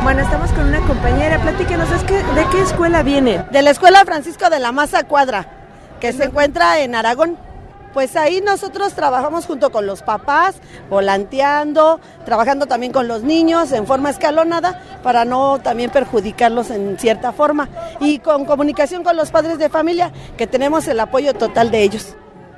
Bueno, estamos con una compañera, platíquenos, ¿de qué escuela vienen? De la Escuela Francisco de la Maza Cuadra, que se encuentra en Aragón. Pues ahí nosotros trabajamos junto con los papás, volanteando, trabajando también con los niños en forma escalonada para no también perjudicarlos en cierta forma, y con comunicación con los padres de familia, que tenemos el apoyo total de ellos.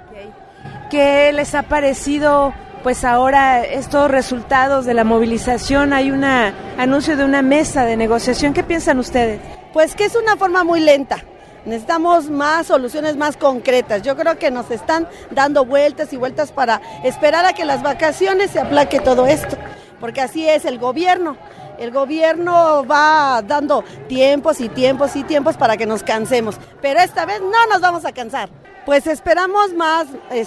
¿Qué les ha parecido pues ahora estos resultados de la movilización? Hay un anuncio de una mesa de negociación. ¿Qué piensan ustedes? Pues que es una forma muy lenta. Necesitamos más soluciones más concretas. Yo creo que nos están dando vueltas y vueltas para esperar a que las vacaciones se aplaque todo esto, porque así es el gobierno. El gobierno va dando tiempos y tiempos y tiempos para que nos cansemos, pero esta vez no nos vamos a cansar. Pues esperamos más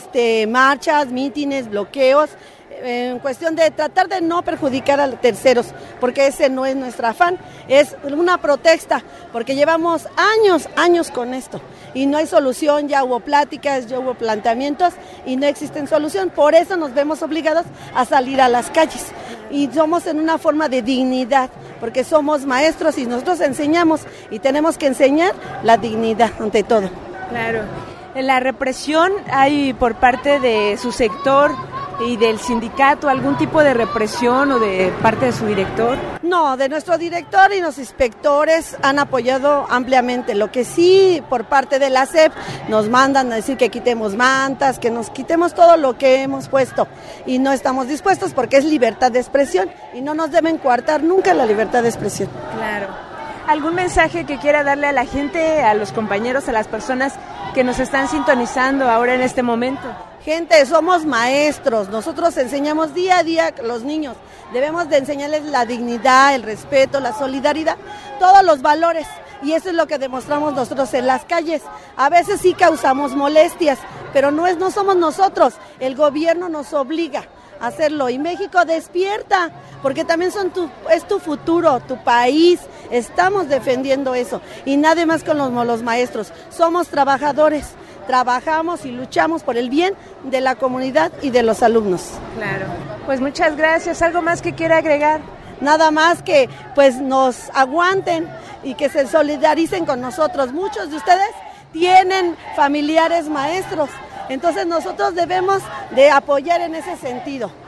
marchas, mítines, bloqueos, en cuestión de tratar de no perjudicar a terceros, porque ese no es nuestro afán, es una protesta, porque llevamos años con esto y no hay solución. Ya hubo pláticas, ya hubo planteamientos y no existen solución, por eso nos vemos obligados a salir a las calles, y somos en una forma de dignidad, porque somos maestros y nosotros enseñamos y tenemos que enseñar la dignidad ante todo. Claro. ¿La represión hay por parte de su sector y del sindicato, algún tipo de represión o de parte de su director? No, de nuestro director y los inspectores han apoyado ampliamente. Lo que sí, por parte de la SEP, nos mandan a decir que quitemos mantas, que nos quitemos todo lo que hemos puesto, y no estamos dispuestos porque es libertad de expresión y no nos deben coartar nunca la libertad de expresión. Claro. ¿Algún mensaje que quiera darle a la gente, a los compañeros, a las personas que nos están sintonizando ahora en este momento? Gente, somos maestros, nosotros enseñamos día a día a los niños, debemos de enseñarles la dignidad, el respeto, la solidaridad, todos los valores, y eso es lo que demostramos nosotros en las calles. A veces sí causamos molestias, pero no somos nosotros, el gobierno nos obliga a hacerlo, y México despierta, porque también es tu futuro, tu país, estamos defendiendo eso, y nadie más con los maestros, somos trabajadores. Trabajamos y luchamos por el bien de la comunidad y de los alumnos. Claro. Pues muchas gracias. ¿Algo más que quiera agregar? Nada más que pues nos aguanten y que se solidaricen con nosotros. Muchos de ustedes tienen familiares maestros, entonces nosotros debemos de apoyar en ese sentido.